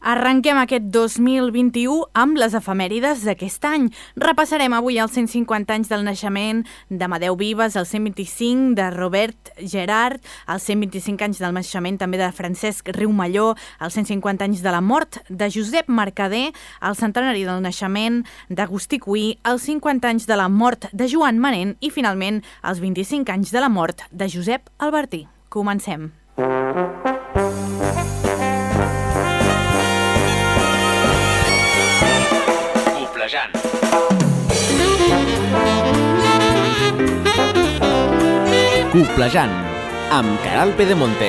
Arrenquem aquest 2021 amb les efemèrides d'aquest any. Repassarem avui els 150 anys del naixement d'Amadeu Vives, els 125 de Robert Gerhard, els 125 anys del naixement també de Francesc Riumelló, els 150 anys de la mort de Josep Mercader, el centenari del naixement d'Agustí Cuí, els 50 anys de la mort de Joan Manent i, finalment, els 25 anys de la mort de Josep Albertí. Comencem. Coplejant, amb Caral Pedemonte.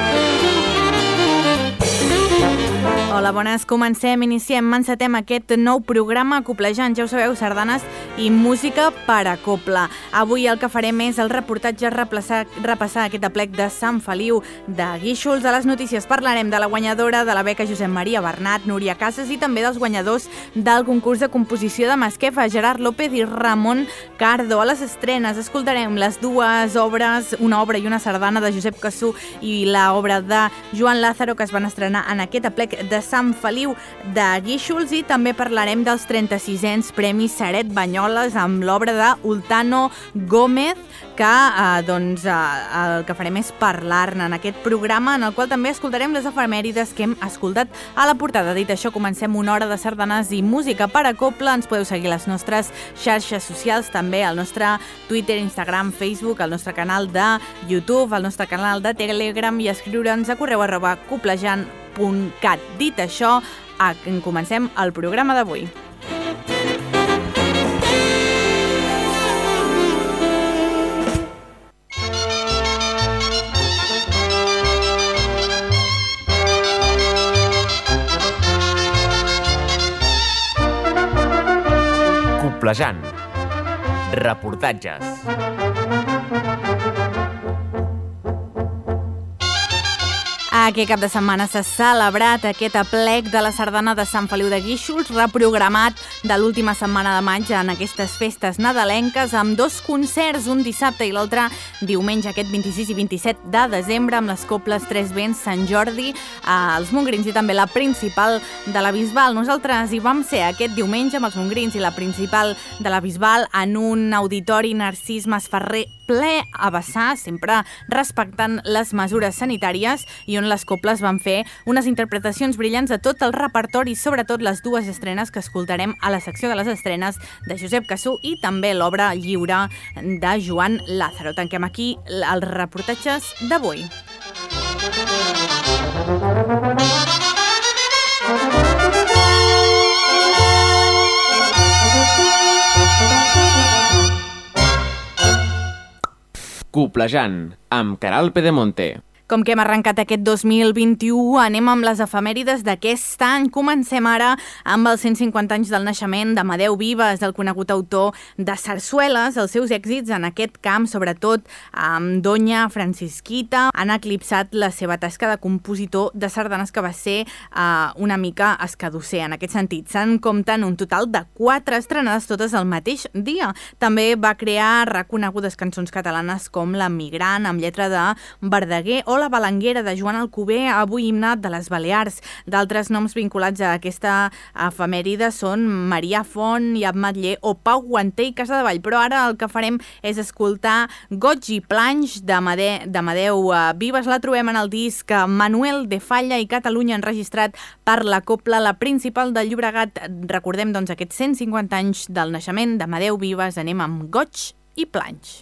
Hola, bones. Iniciem, encetem aquest nou programa Coplejant. Ja ho sabeu, sardanes i música per a copla. Avui el que farem és el reportatge, repassar aquest aplec de Sant Feliu de Guíxols. A les notícies parlarem de la guanyadora de la beca Josep Maria Bernat, Núria Casas, i també dels guanyadors del concurs de composició de Masquefa, Gerard López i Ramon Cardo. A les estrenes escoltarem les dues obres, una obra i una sardana de Josep Cassú i l'obra de Joan Lázaro, que es van estrenar en aquest aplec de Sant Feliu de Guíxols, i també parlarem dels 36ens Premis Saret Banyoles amb l'obra d'Ultano Gómez, que el que farem és parlar-ne en aquest programa, en el qual també escoltarem les efemèrides que hem escoltat a la portada. Dit això, comencem una hora de sardanes i música per a copla. Ens podeu seguir a les nostres xarxes socials, també al nostre Twitter, Instagram, Facebook, al nostre canal de YouTube, al nostre canal de Telegram, i escriure'ns a correu@coplejant.cat. Dit això, comencem el programa d'avui. Coplejant. Reportatges. Aquest cap de setmana s'ha celebrat aquest aplec de la sardana de Sant Feliu de Guíxols, reprogramat de l'última setmana de maig en aquestes festes nadalenques, amb dos concerts, un dissabte i l'altre diumenge, aquest 26 i 27 de desembre, amb les coples Tres Vents, Sant Jordi, els Montgrins i també la principal de la Bisbal. Nosaltres hi vam ser aquest diumenge amb els Montgrins i la principal de la Bisbal en un auditori Narcís Masferrer ple a vessar, sempre respectant les mesures sanitàries, i on les coples van fer unes interpretacions brillants de tot el repertori, sobretot les dues estrenes que escoltarem a la secció de les estrenes de Josep Cassú i també l'obra lliure de Joan Lázaro. Tanquem aquí els reportatges d'avui. Coplejant, amb Caral Pedemonte. Com que hem arrencat aquest 2021, anem amb les efemèrides d'aquest any. Comencem ara amb els 150 anys del naixement d'Amadeu Vives, el conegut autor de sarsueles. Els seus èxits en aquest camp, sobretot amb Doña Francisquita, han eclipsat la seva tasca de compositor de sardanes, que va ser una mica escadusser. En aquest sentit, se'n compten un total de 4 estrenades, totes el mateix dia. També va crear reconegudes cançons catalanes com La Migrant, amb lletra de Verdaguer, o La Balanguera de Joan Alcover, avui himne de les Balears. D'altres noms vinculats a aquesta efemèride són Marià Font i Ametller o Pau Guanter i Casadevall. Però ara el que farem és escoltar Goig i Planys d'Amadeu Vives. La trobem en el disc Manuel de Falla i Catalunya, enregistrat per la copla La Principal de Llobregat. Recordem, doncs, aquests 150 anys del naixement d'Amadeu Vives. Anem amb Goig i Planys.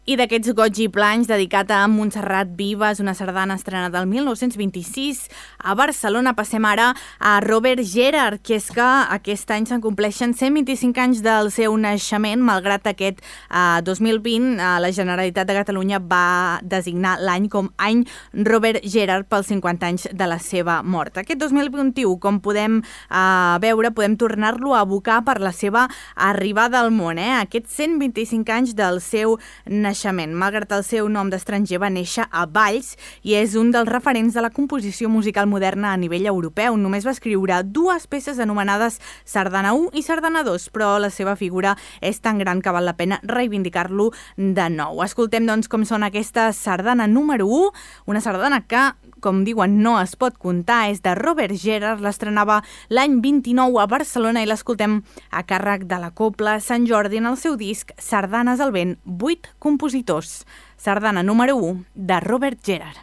I d'aquests goig i planys dedicat a Montserrat Vives, una sardana estrenada el 1926 a Barcelona. Passem ara a Robert Gerhard, que és que aquest any se'n compleixen 125 anys del seu naixement, malgrat aquest 2020 la Generalitat de Catalunya va designar l'any com any Robert Gerhard pels 50 anys de la seva mort. Aquest 2021, com podem veure, podem tornar-lo a evocar per la seva arribada al món, aquests 125 anys del seu naixement. Malgrat el seu nom d'estranger, va néixer a Valls i és un dels referents de la composició musical moderna a nivell europeu. Només va escriure 2 peces anomenades Sardana 1 i Sardana 2, però la seva figura és tan gran que val la pena reivindicar-lo de nou. Escoltem, doncs, com sona aquesta sardana número 1, una sardana que, com diuen, no es pot comptar, és de Robert Gerhard, l'estrenava l'any 29 a Barcelona i l'escoltem a càrrec de la Cobla Sant Jordi en el seu disc Sardanes al vent, 8 compositors. Sardana número 1 de Robert Gerhard.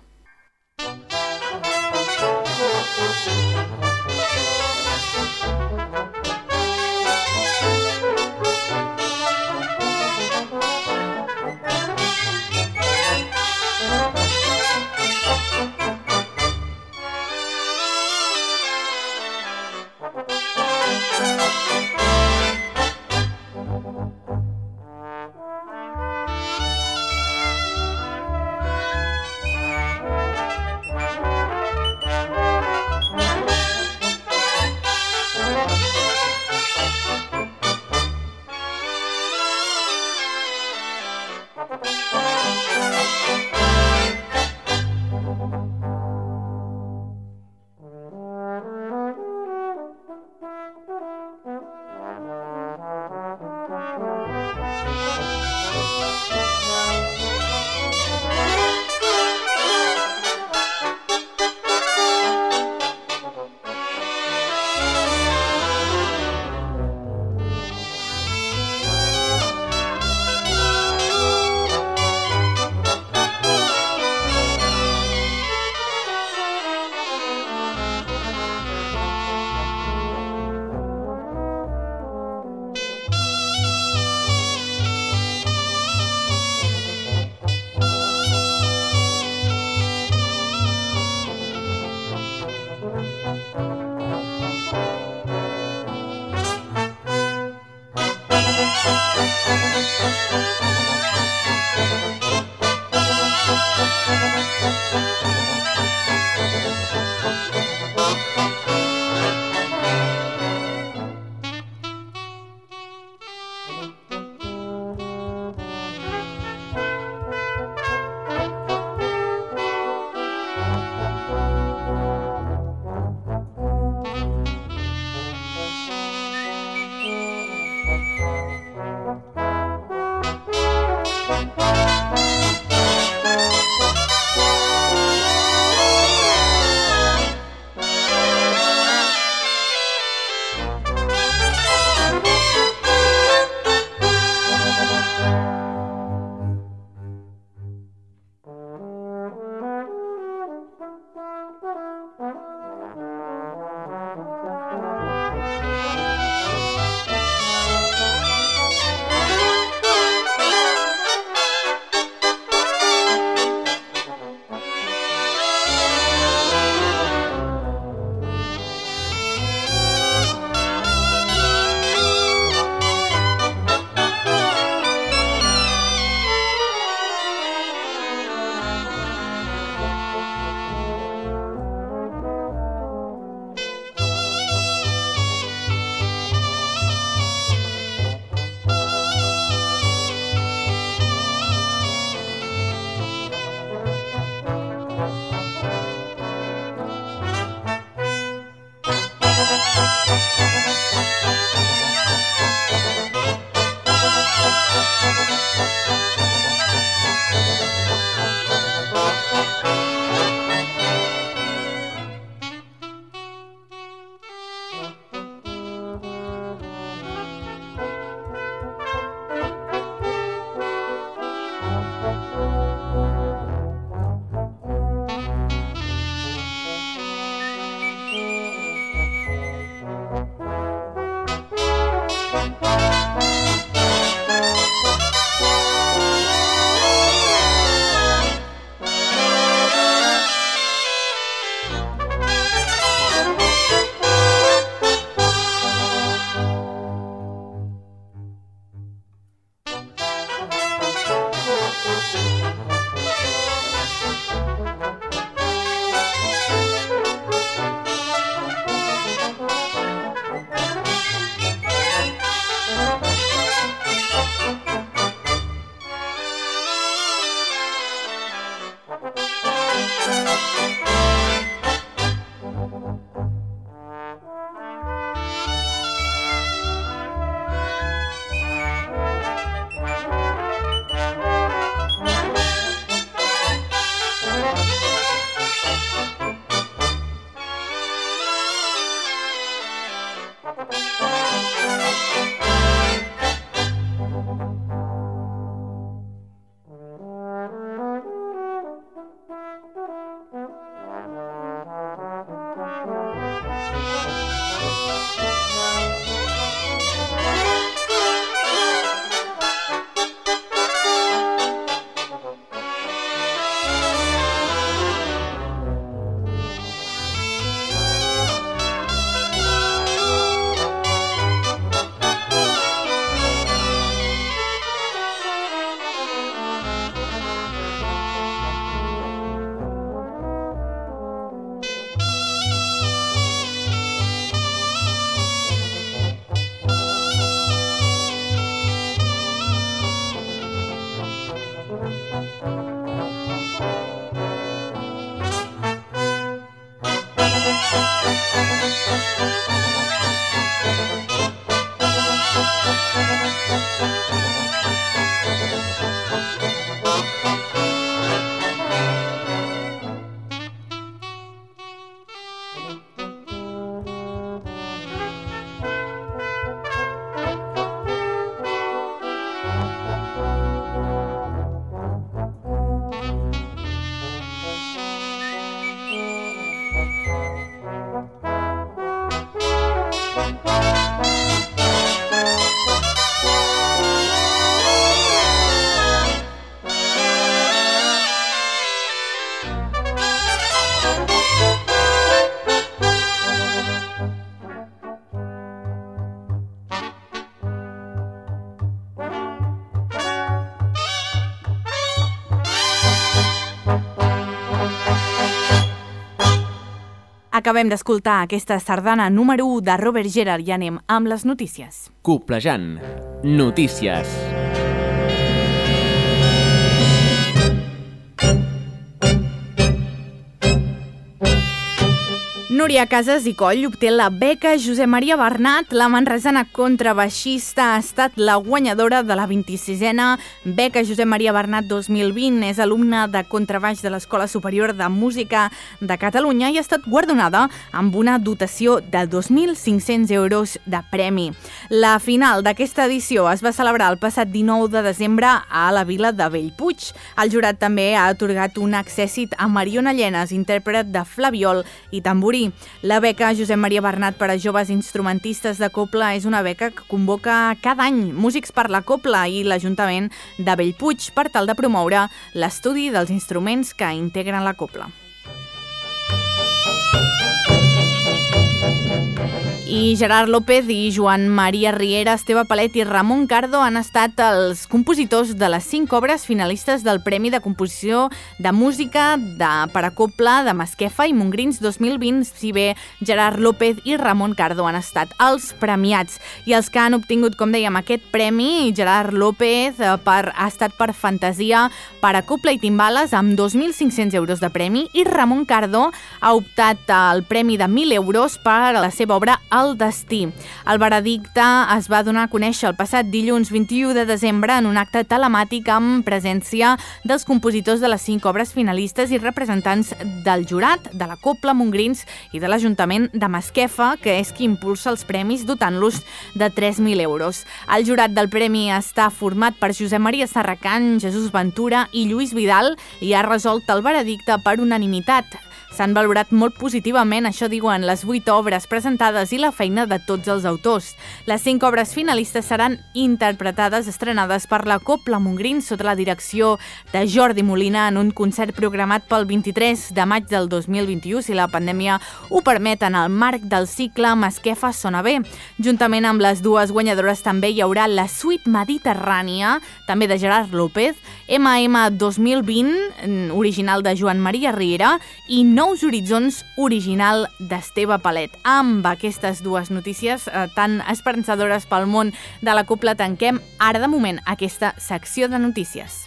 Acabem d'escoltar aquesta sardana número 1 de Robert Gerhard i anem amb les notícies. Coplejant. Notícies. Núria Casas i Coll obté la beca Josep Maria Bernat. La manresana contrabaixista ha estat la guanyadora de la 26a beca Josep Maria Bernat 2020. És alumna de contrabaix de l'Escola Superior de Música de Catalunya i ha estat guardonada amb una dotació de 2.500 euros de premi. La final d'aquesta edició es va celebrar el passat 19 de desembre a la vila de Bellpuig. El jurat també ha atorgat un accèssit a Mariona Llenes, intèrpret de flabiol i tamborí. La beca Josep Maria Bernat per a joves instrumentistes de cobla és una beca que convoca cada any Músics per la Cobla i l'Ajuntament de Bellpuig per tal de promoure l'estudi dels instruments que integren la cobla. I Gerard López i Joan Maria Riera, Esteve Palet i Ramon Cardo han estat els compositors de les 5 obres finalistes del Premi de Composició de Música per a Cobla de Masquefa i Montgrins 2020, si bé Gerard López i Ramon Cardo han estat els premiats. I els que han obtingut, com dèiem, aquest premi, Gerard López ha estat per Fantasia per a Cobla i Timbales amb 2.500 euros de premi i Ramon Cardo ha optat al premi de 1.000 euros per a la seva obra El destí. El veredicte es va donar a conèixer el passat dilluns 21 de desembre en un acte telemàtic amb presència dels compositors de les 5 obres finalistes i representants del jurat, de la Cobla Montgrins i de l'Ajuntament de Masquefa, que és qui impulsa els premis dotant-los de 3.000 euros. El jurat del premi està format per Josep Maria Serracant, Jesús Ventura i Lluís Vidal i ha resolt el veredicte per unanimitat. S'han valorat molt positivament, això diuen, les 8 obres presentades i la feina de tots els autors. Les 5 obres finalistes seran interpretades, estrenades per la Cobla Montgrins sota la direcció de Jordi Molina en un concert programat pel 23 de maig del 2021, si la pandèmia ho permet, en el marc del cicle Masquefa sona bé. Juntament amb les dues guanyadores també hi haurà la Suite Mediterrània, també de Gerard López, MM 2020, original de Joan Maria Riera, i Nous Horitzons, original d'Esteve Palet. Amb aquestes dues notícies tan esperançadores pel món de la cobla tanquem ara de moment aquesta secció de notícies.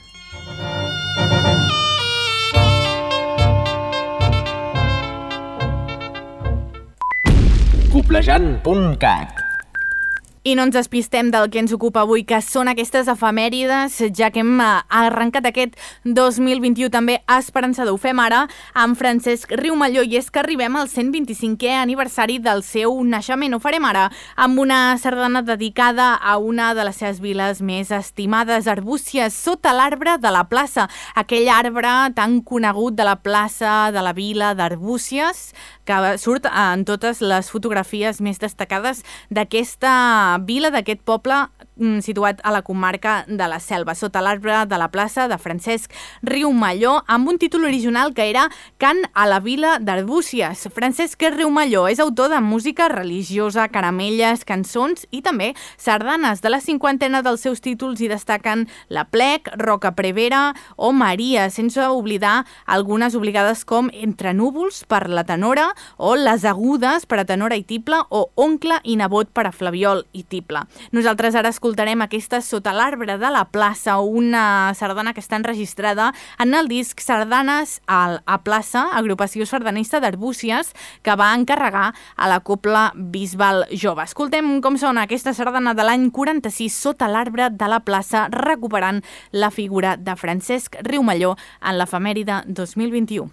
Coplejant.cat. I no ens despistem del que ens ocupa avui, que són aquestes efemèrides, ja que hem arrencat aquest 2021 també esperançador. Ho fem ara amb Francesc Riumalló, i és que arribem al 125è aniversari del seu naixement. Ho farem ara amb una sardana dedicada a una de les seves viles més estimades, Arbúcies, sota l'arbre de la plaça. Aquell arbre tan conegut de la plaça de la vila d'Arbúcies, que surt en totes les fotografies més destacades d'aquesta vila, d'aquest poble situat a la comarca de la Selva, sota l'arbre de la plaça de Francesc Riumalló, amb un títol original que era Cant a la vila d'Arbúcies. Francesc Riumalló és autor de música religiosa, caramelles, cançons i també sardanes. De la 50ena dels seus títols hi destaquen La Plec, Roca Prevera o Maria, sense oblidar algunes obligades com Entre núvols per la tenora o Les agudes per a tenora i tible o Oncle i nebot per a flabiol i tible. Nosaltres ara escoltarem aquesta Sota l'arbre de la plaça, una sardana que està enregistrada en el disc Sardanes a plaça, agrupació sardanista d'Arbúcies, que va encarregar a la Cobla Bisbal Jove. Escoltem com sona aquesta sardana de l'any 46, Sota l'arbre de la plaça, recuperant la figura de Francesc Riumalló en l'efemèride 2021.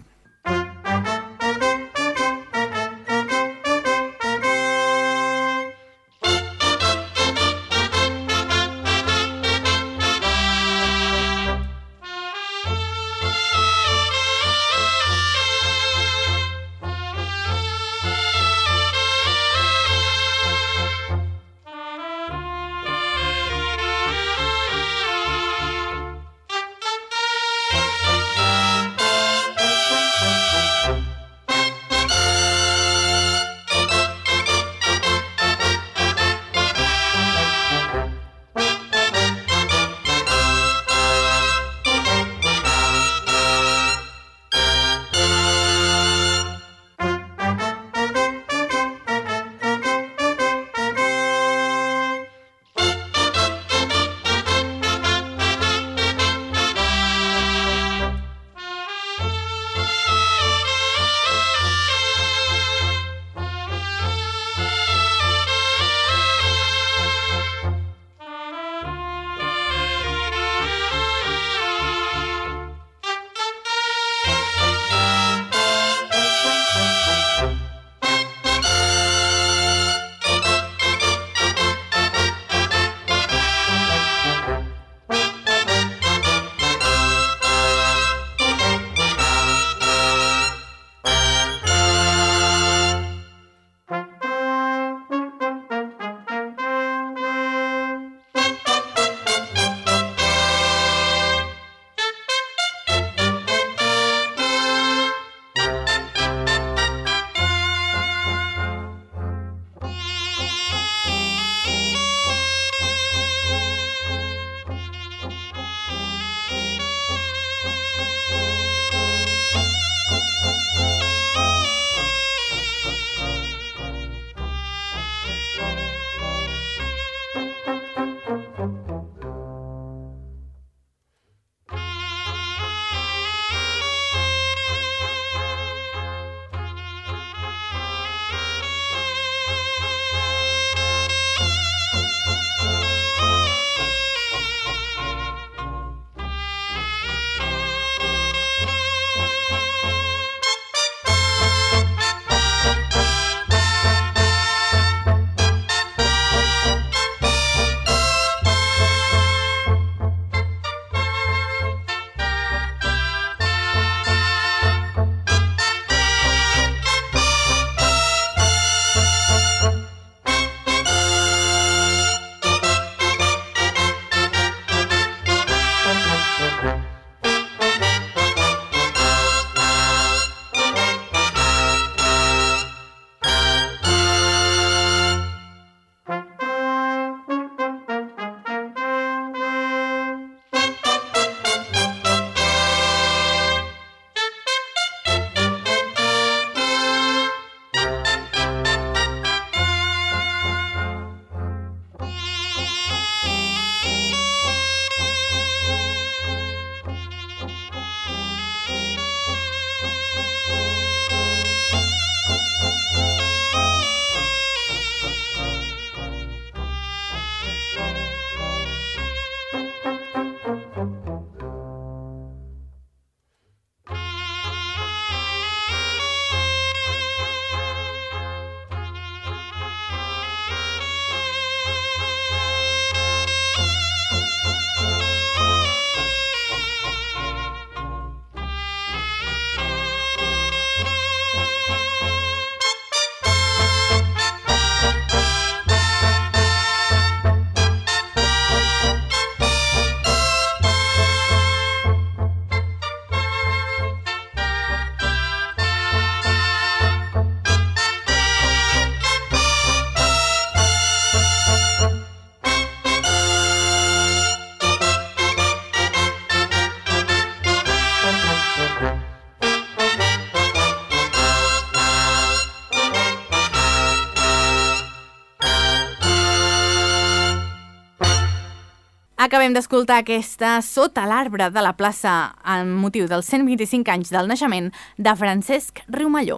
Acabem d'escoltar aquesta Sota l'arbre de la plaça amb motiu dels 125 anys del naixement de Francesc Riumelló.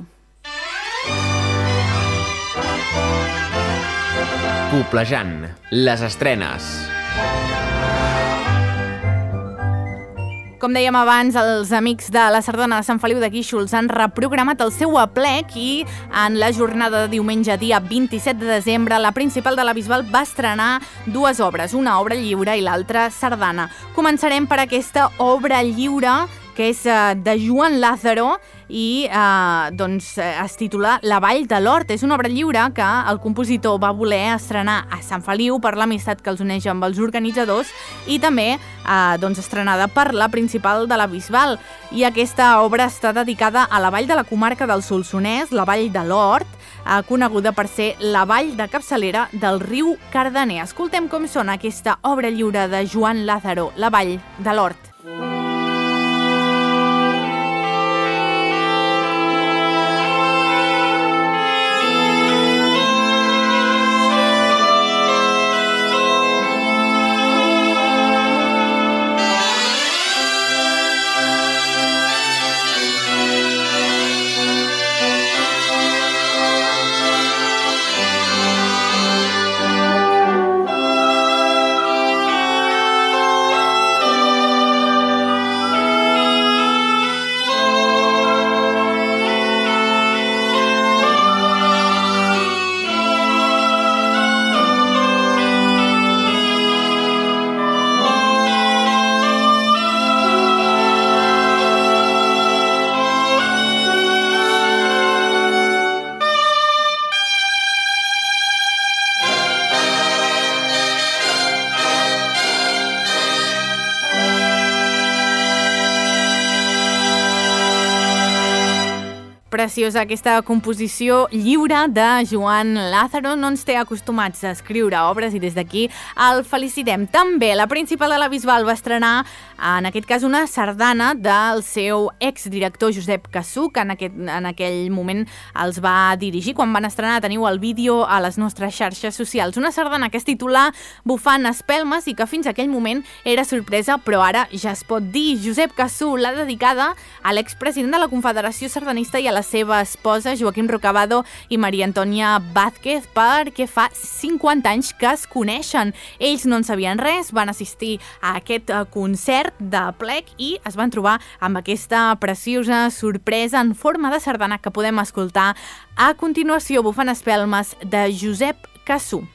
Coplejant, les estrenes. Com dèiem abans, els amics de la Sardana de Sant Feliu de Guíxols han reprogramat el seu aplec i en la jornada de diumenge, dia 27 de desembre, la principal de la Bisbal va estrenar dues obres, una obra lliure i l'altra sardana. Començarem per aquesta obra lliure que és de Joan Lázaro i es titula La Vall de l'Hort. És una obra lliure que el compositor va voler estrenar a Sant Feliu per l'amistat que els uneix amb els organitzadors i també estrenada per la principal de la Bisbal. I aquesta obra està dedicada a la vall de la comarca del Solsonès, la Vall de l'Hort, coneguda per ser la vall de capçalera del riu Cardener. Escoltem com sona aquesta obra lliure de Joan Lázaro, La Vall de l'Hort. Preciosa aquesta composició lliure de Joan Lázaro. No ens té acostumats a escriure obres i des d'aquí el felicitem. També la principal de la Bisbal va estrenar, en aquest cas, una sardana del seu exdirector Josep Cassú, que en aquell moment els va dirigir. Quan van estrenar teniu el vídeo a les nostres xarxes socials. Una sardana que es titula Bufant espelmes i que fins aquell moment era sorpresa, però ara ja es pot dir. Josep Cassú l'ha dedicada a l'expresident de la Confederació Sardanista i a la seva esposa, Joaquim Rocabado i Maria Antònia Vázquez, perquè fa 50 anys que es coneixen. Ells no en sabien res, van assistir a aquest concert d'aplec i es van trobar amb aquesta preciosa sorpresa en forma de sardana que podem escoltar a continuació, Bufant espelmes, de Josep Cassú.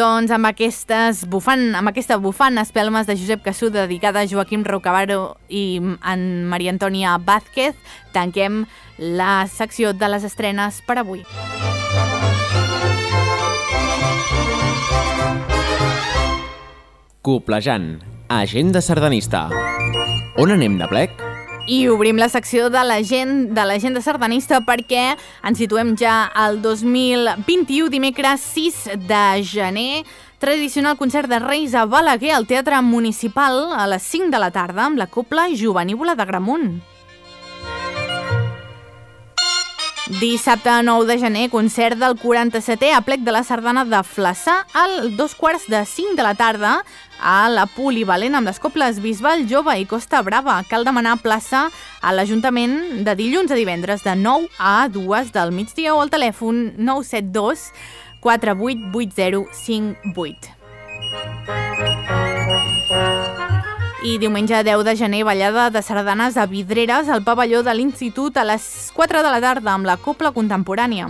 Doncs amb aquesta bufant espelmes de Josep Cassú dedicada a Joaquim Rocavaro i en Maria Antònia Vázquez, tanquem la secció de les estrenes per avui. Coplejant, agenda sardanista. On anem de plec? I obrim la secció de l'agenda sardanista perquè ens situem ja al 2021, dimecres 6 de gener, tradicional concert de Reis a Balaguer al Teatre Municipal a les 5 de la tarda amb la Cobla Jovenívola d'Agramunt. Dissabte 9 de gener, concert del 47è aplec de la Sardana de Flaçà a 2:45 de la tarda a la Polivalent amb les Cobles Bisbal Jove i Costa Brava. Cal demanar plaça a l'Ajuntament de dilluns a divendres de 9 a 2 del migdia o al telèfon 972 488058. I diumenge 10 de gener, ballada de sardanes a Vidreres al pavelló de l'Institut a les 4 de la tarda amb la Cobla Contemporània.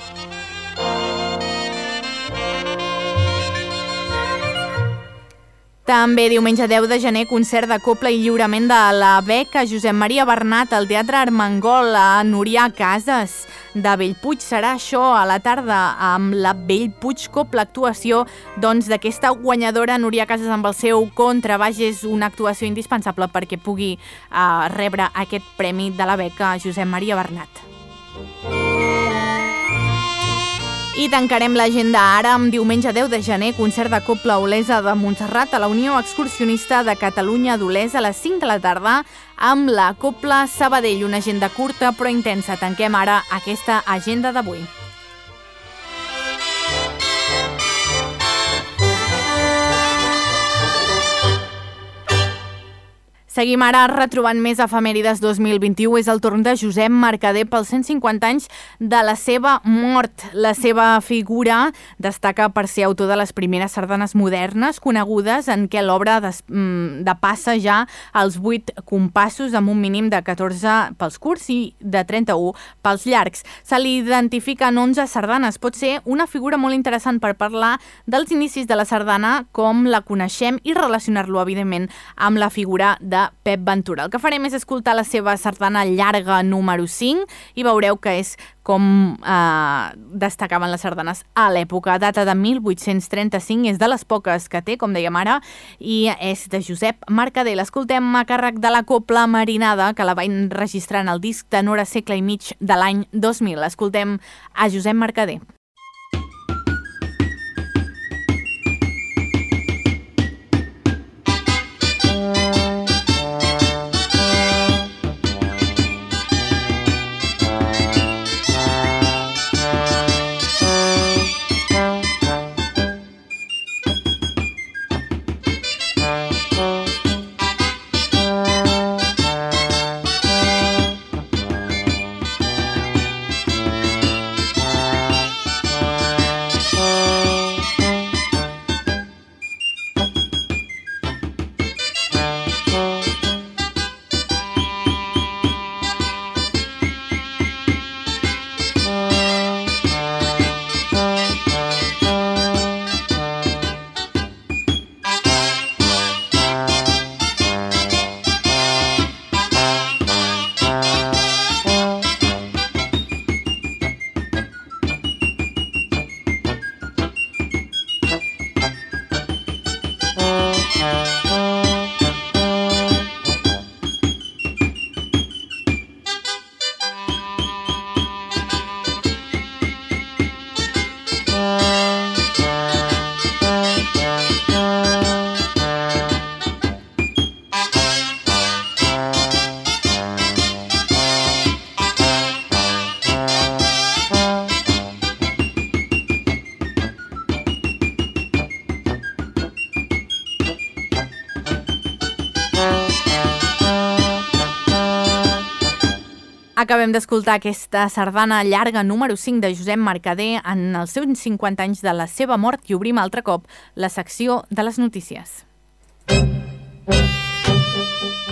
També diumenge 10 de gener, concert de cobla i lliurament de la beca Josep Maria Bernat al Teatre Armengol a Núria Casas de Bellpuig. Serà això a la tarda amb la Bellpuig Cobla, actuació d'aquesta guanyadora Núria Casas amb el seu contrabaix. És una actuació indispensable perquè pugui rebre aquest premi de la beca Josep Maria Bernat. I tancarem l'agenda ara amb diumenge 10 de gener, concert de Cobla Olesa de Montserrat a la Unió Excursionista de Catalunya d'Olesa a les 5 de la tarda amb la Cobla Sabadell. Una agenda curta però intensa. Tanquem ara aquesta agenda d'avui. Seguim ara retrobant més efemèrides 2021. És el torn de Josep Mercader pels 150 anys de la seva mort. La seva figura destaca per ser autor de les primeres sardanes modernes conegudes en què l'obra depassa ja els 8 compassos amb un mínim de 14 pels curts i de 31 pels llargs. Se li identifiquen 11 sardanes. Pot ser una figura molt interessant per parlar dels inicis de la sardana com la coneixem i relacionar-lo, evidentment, amb la figura de Pep Ventura. El que farem és escoltar la seva sardana llarga número 5 i veureu que és com destacaven les sardanes a l'època. Data de 1835, és de les poques que té, com dèiem ara, i és de Josep Mercader. L'escoltem a càrrec de la Cobla Marinada, que la va enregistrar en el disc Tenora segle i mig de l'any 2000. Escoltem a Josep Mercader. Acabem d'escoltar aquesta sardana llarga número 5 de Josep Mercader en els seus 50 anys de la seva mort i obrim altre cop la secció de les notícies.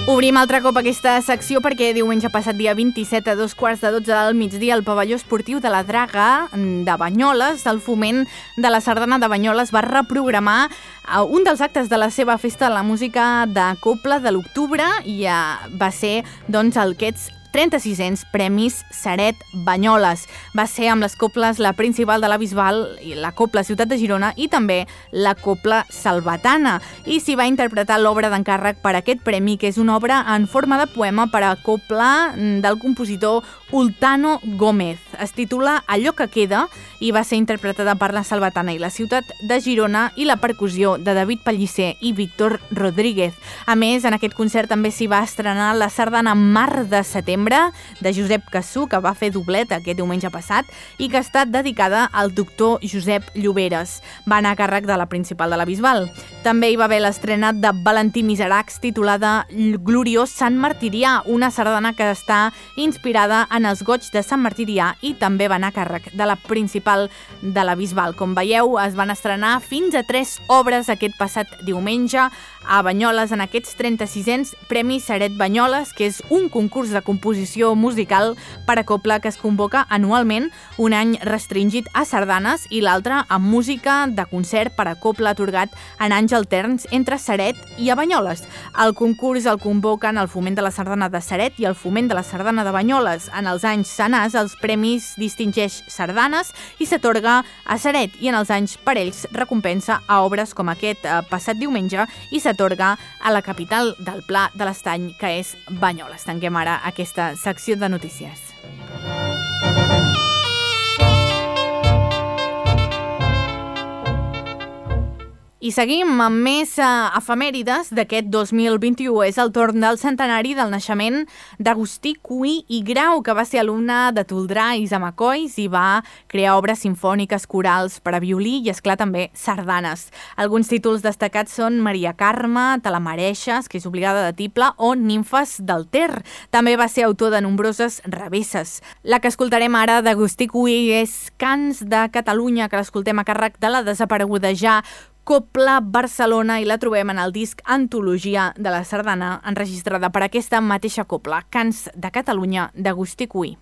Obrim altre cop aquesta secció perquè diumenge passat dia 27 a 2:15 del migdia al pavelló esportiu de la Draga de Banyoles, el Foment de la Sardana de Banyoles va reprogramar un dels actes de la seva festa de la música de cobla de l'octubre i va ser doncs aquests 3600 Premis Saret Banyoles. Va ser amb les coples la Principal de la Bisbal i la Copla Ciutat de Girona i també la Copla Salvatana. I s'hi va interpretar l'obra d'encàrrec per aquest premi, que és una obra en forma de poema per a copla del compositor Ultano Gómez. Es titula Allò que queda i va ser interpretada per la Salvatana i la Ciutat de Girona i la percussió de David Pellicer i Víctor Rodríguez. A més, en aquest concert també s'hi va estrenar la sardana Mar de Setembre de Josep Cassú, que va fer doblet aquest diumenge passat i que ha estat dedicada al doctor Josep Lloberes. Va anar a càrrec de la Principal de la Bisbal. També hi va haver l'estrena de Valentí Miseracs titulada Gloriós Sant Martirià, una sardana que està inspirada en els goigs de Sant Martirià i també va anar a càrrec de la Principal de la Bisbal. Com veieu, es van estrenar fins a 3 obres aquest passat diumenge a Banyoles en aquests 3600 Premis Saret Banyoles, que és un concurs de composició musical per a cobla que es convoca anualment, un any restringit a sardanes i l'altre amb música de concert per a cobla atorgat en anys alterns entre Saret i a Banyoles. El concurs el convoquen el Foment de la Sardana de Saret i el Foment de la Sardana de Banyoles. En els anys senars els premis distingeix sardanes i s'atorga a Saret i en els anys parells recompensa a obres com aquest passat diumenge i s'atorga a la capital del Pla de l'Estany, que és Banyoles. Tanquem ara aquesta secció de notícies. I seguim amb més efemèrides d'aquest 2021. És el torn del centenari del naixement d'Agustí Cuí i Grau, que va ser alumne de Toldrà i Zamacois i va crear obres simfòniques, corals per a violí i, esclar, també sardanes. Alguns títols destacats són Maria Carme, Te la mereixes, que és obligada de tible, o Nimfes del Ter. També va ser autor de nombroses revesses. La que escoltarem ara d'Agustí Cuí és Cants de Catalunya, que l'escoltem a càrrec de la desapareguda ja Copla Barcelona i la trobem en el disc Antologia de la Sardana, enregistrada per aquesta mateixa copla, Cants de Catalunya, d'Agustí Cuí.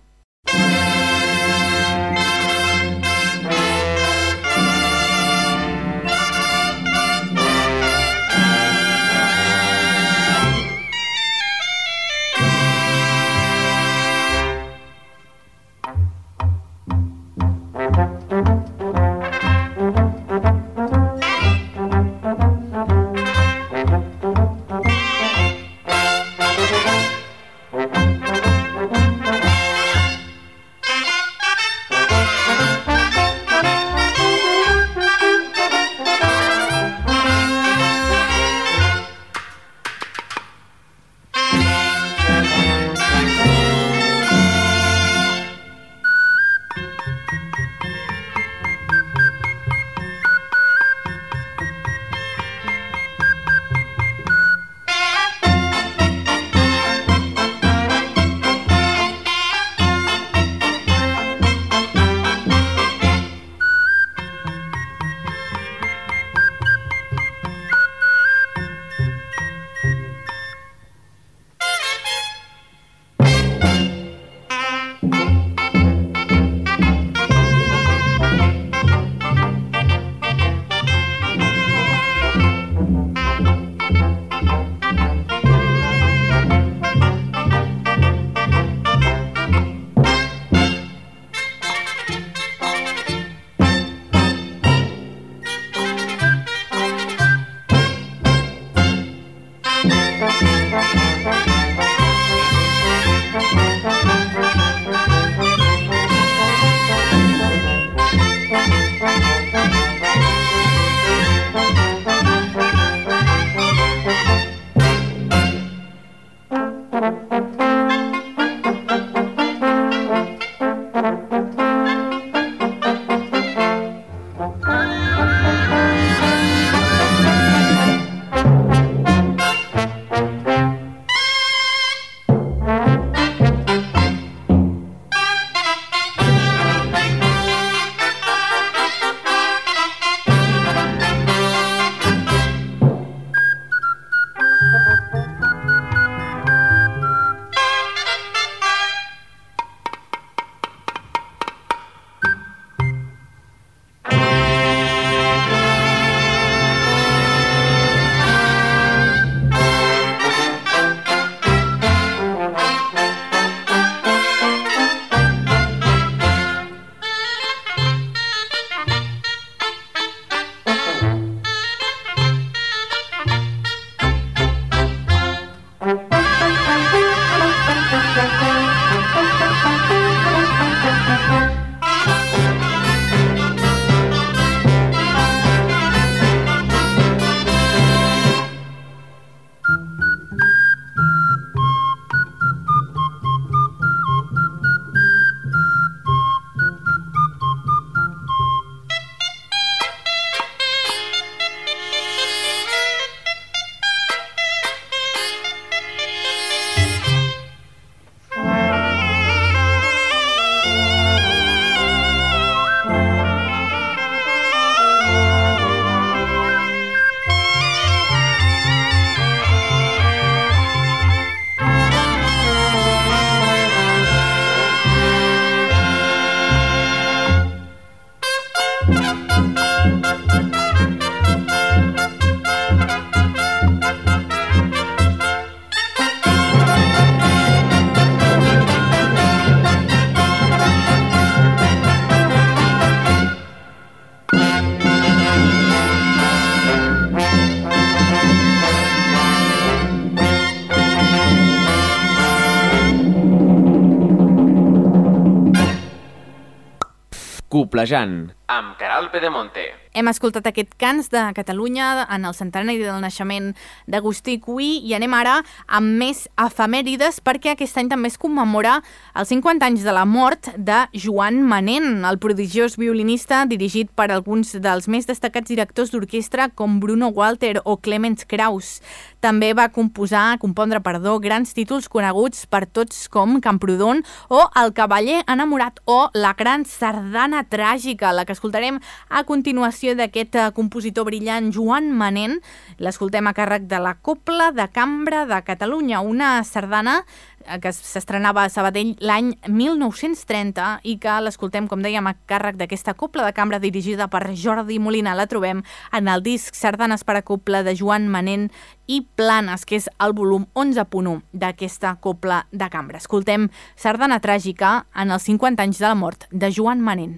Coplejant, amb Caral Pedemonte. Hem escoltat aquest Cants de Catalunya en el centenari del naixement d'Agustí Cuí i anem ara amb més efemèrides perquè aquest any també es commemora els 50 anys de la mort de Joan Manent, el prodigiós violinista dirigit per alguns dels més destacats directors d'orquestra com Bruno Walter o Clemens Krauss. També va compondre grans títols coneguts per tots com Camprodon o El cavaller enamorat o la gran sardana tràgica, la que escoltarem a continuació d'aquest compositor brillant Joan Manent. L'escoltem a càrrec de la Cobla de Cambra de Catalunya, una sardana que s'estrenava a Sabadell l'any 1930 i que l'escoltem, com dèiem, a càrrec d'aquesta Cobla de Cambra dirigida per Jordi Molina. La trobem en el disc Sardanes per a Cobla de Joan Manent i Planes, que és el volum 11.1 d'aquesta Cobla de Cambra. Escoltem Sardana tràgica en els 50 anys de la mort de Joan Manent.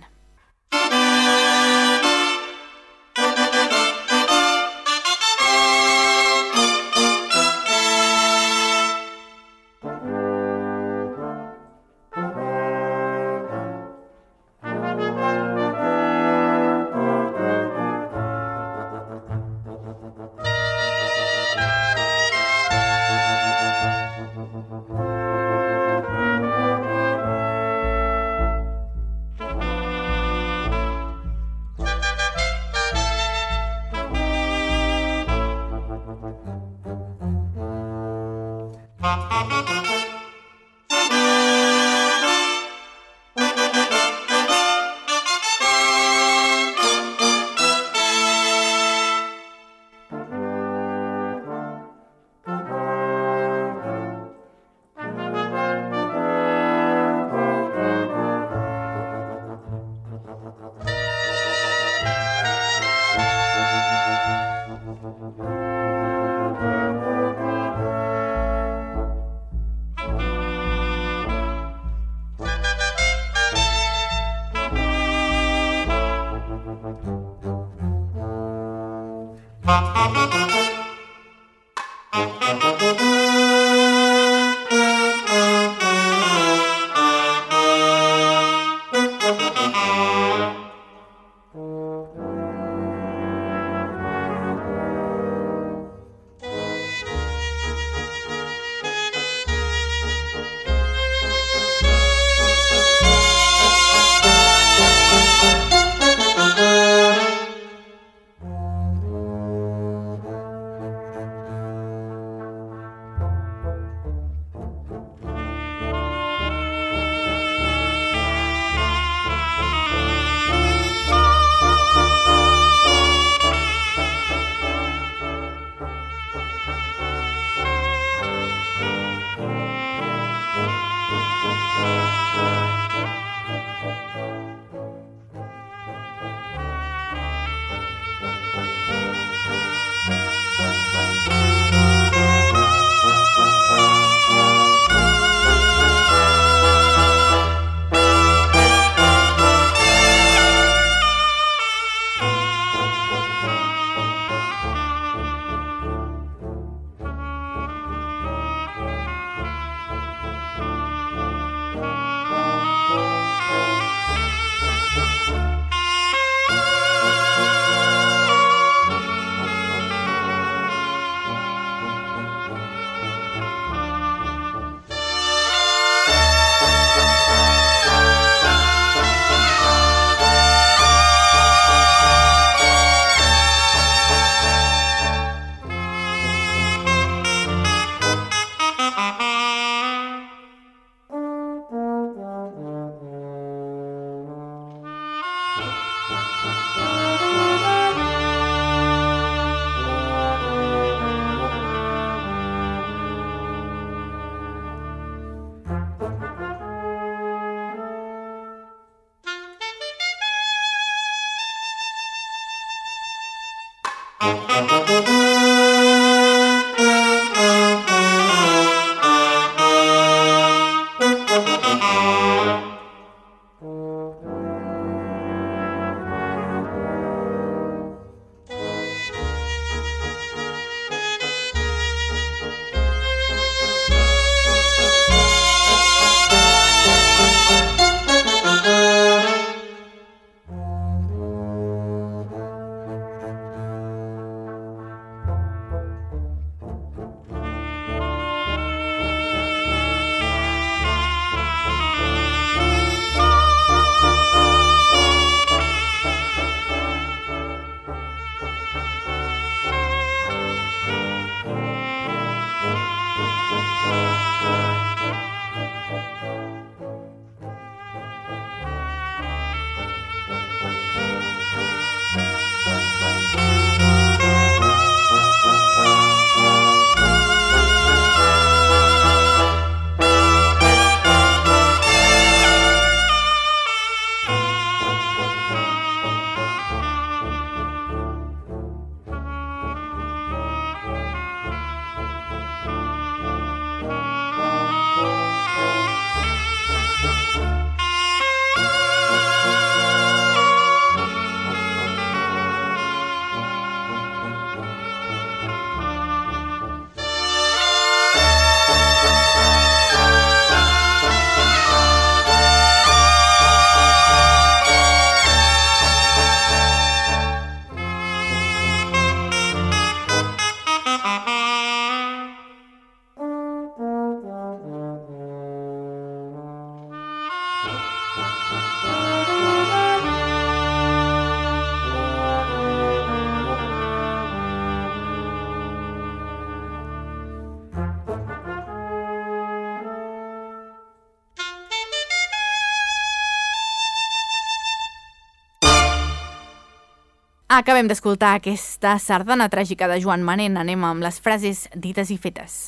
Acabem d'escoltar aquesta sardana tràgica de Joan Manent. Anem amb les frases dites i fetes.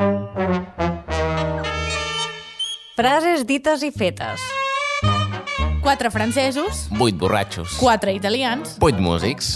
Frases dites i fetes. 4 francesos, 8 borratxos, 4 italians. 8 músics.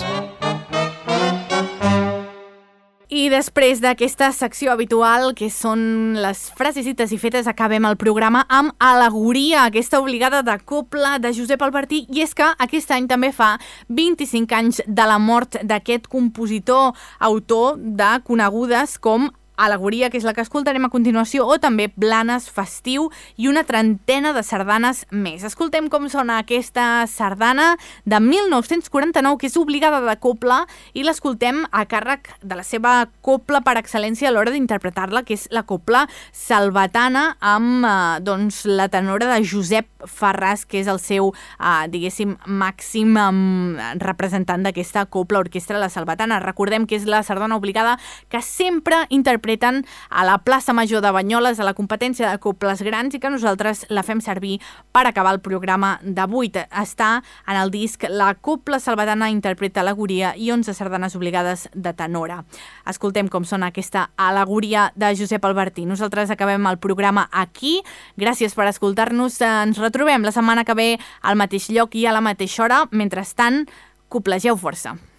I després d'aquesta secció habitual, que són les frases dites i fetes, acabem el programa amb Al·legoria, aquesta obligada de copla de Josep Albertí. I és que aquest any també fa 25 anys de la mort d'aquest compositor, autor de conegudes com Al·legoria, que és la que escoltarem a continuació, o també Blanes, Festiu i una trentena de sardanes més. Escoltem com sona aquesta sardana de 1949, que és obligada de copla, i l'escoltem a càrrec de la seva copla per excel·lència a l'hora d'interpretar-la, que és la copla salvatana amb la tenora de Josep Farràs, que és el seu, diguéssim, màxim representant d'aquesta copla orquestra, la salvatana. Recordem que és la sardana obligada que sempre interpreten a la plaça Major de Banyoles, a la competència de coples grans, i que nosaltres la fem servir per acabar el programa d'avui. Està en el disc La Copla Salvatana interpreta Al·legoria i 11 sardanes obligades de tenora. Escoltem com sona aquesta Al·legoria de Josep Albertí. Nosaltres acabem el programa aquí. Gràcies per escoltar-nos. Ens retrobem la setmana que ve al mateix lloc i a la mateixa hora. Mentrestant, coplegeu força.